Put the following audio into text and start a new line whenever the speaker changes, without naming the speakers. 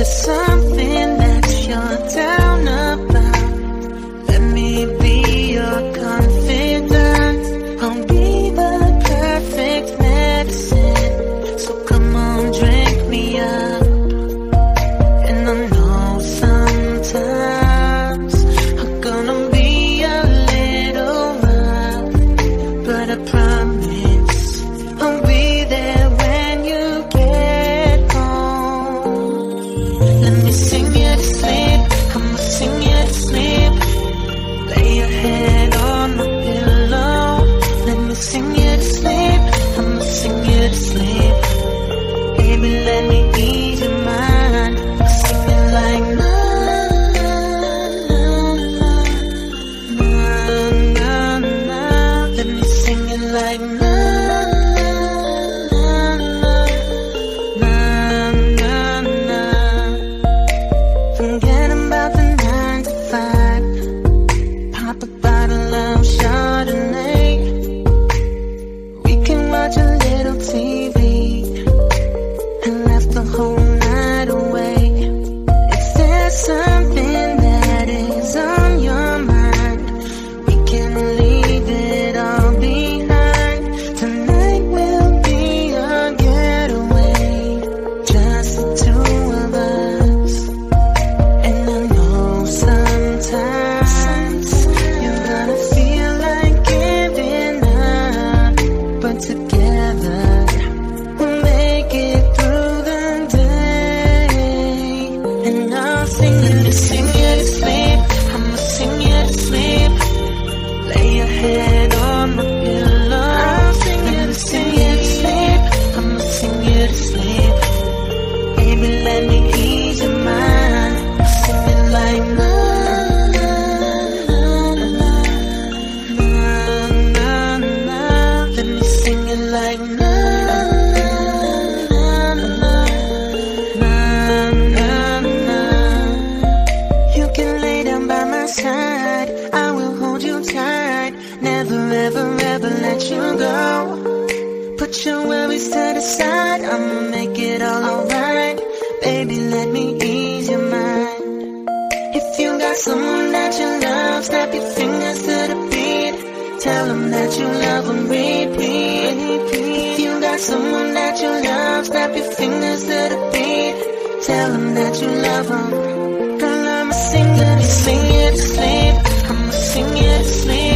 there's something that you're down about, let me be your confidant. I'll be the perfect medicine, so come on, drink me up. And I know sometimes I'm gonna be a little rough, but I promise I'll be there when you get home. Let me sing you to sleep, I'ma sing you to sleep. Lay your head on my pillow. Let me sing you to sleep, I'ma sing you to sleep. Baby, let me ease your mind. I'll sing it like na na na na. Let me sing it like na na na na. Forget about the 9 to 5. Pop a bottle of Chardonnay. We can watch a little TV and laugh the whole night away. If there's something that is on your mind, we can leave it all behind. Tonight will be a getaway, just the two of us. And I know sometimes you're gonna feel like giving up, but together we'll make it through the day. And I'll sing you to sleep, I'ma sing you to sleep. Lay your head on my pillow. I'll sing you to sleep, I'ma sing you to sleep. Baby, let me ease your mind. I'll sing it like na na na na na. Let me sing it like na na na na na. You can lay down by my side, I will hold you tight. Never ever ever let you go. Put your worries to the side, I'ma make it all alright. Baby, let me ease your mind. If you got someone that you love, snap your fingers to the beat. Tell them that you love them, repeat. If you got someone that you love, snap your fingers to the beat. Tell them that you love them. Girl, I'ma sing you to sleep, I'ma sing you to sleep.